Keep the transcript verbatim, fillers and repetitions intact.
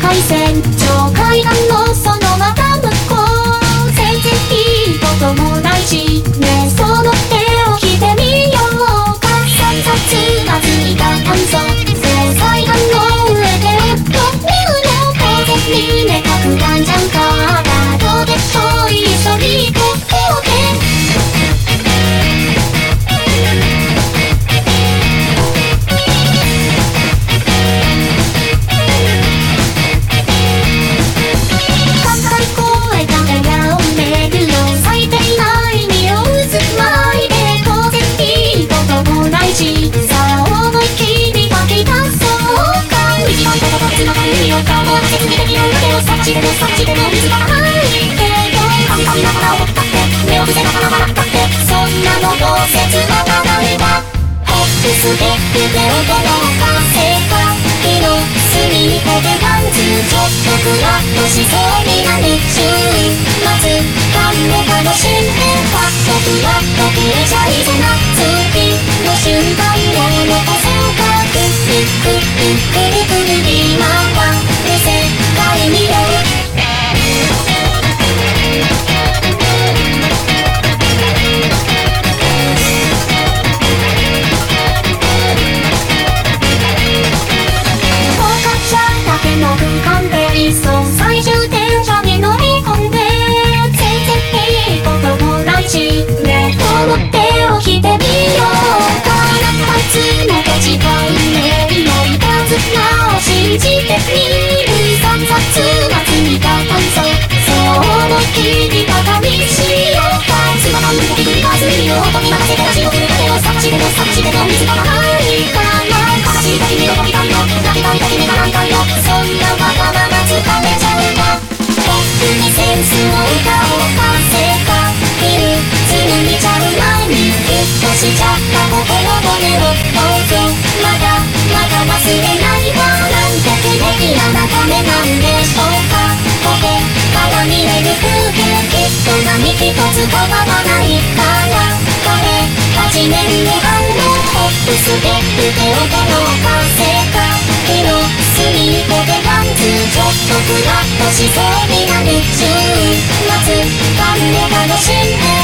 界線上階段のそのまた向こう、全然いいこともないしね、その手を引いてみようか。散々まずいた炭素そう階段の上でうっと見るの当然にねたくなんじゃんか。どうでしょう一緒に行こうってそっちでもそっちでも水がないけどカミカミながら思ったって目を伏せながら笑ったってそんなのどうせつまらないわ。ホップスで腕をどのかせか火の隅っこでパンツちょっとクラッとしそうになる週末感を楽しんでパッとクラッと切れちゃいそうな月の瞬間を残そうか。クックックックリクリ今は世界によの空間でいっそ最終電車に乗り込んで全然いいこともないしね、この手を引いてみようか。二つの土地が運命のいたずらを信じてみる。散々まず見た炭素そう思いっきりバカにしようか。つまらん動き繰り返す耳を音に任せて地獄の手を探しても探しても水がないから悲しい時に喜びたいの泣きたい時にがないたいのそんなわがまま掴めちゃうか。ポップにセンスを歌おうかせかビル紡ぎちゃう前にギュッとしちゃった心骨をどうぞまだまだ忘れないわ。なんて綺麗な眺めなんでしょうか。ここから見える風景きっと何一つ変わらないからこれはじめんの反応。ホップスで腕をどのかせか火の隅っこでパンツちょっとクラッとしそうになる週末感を楽しんで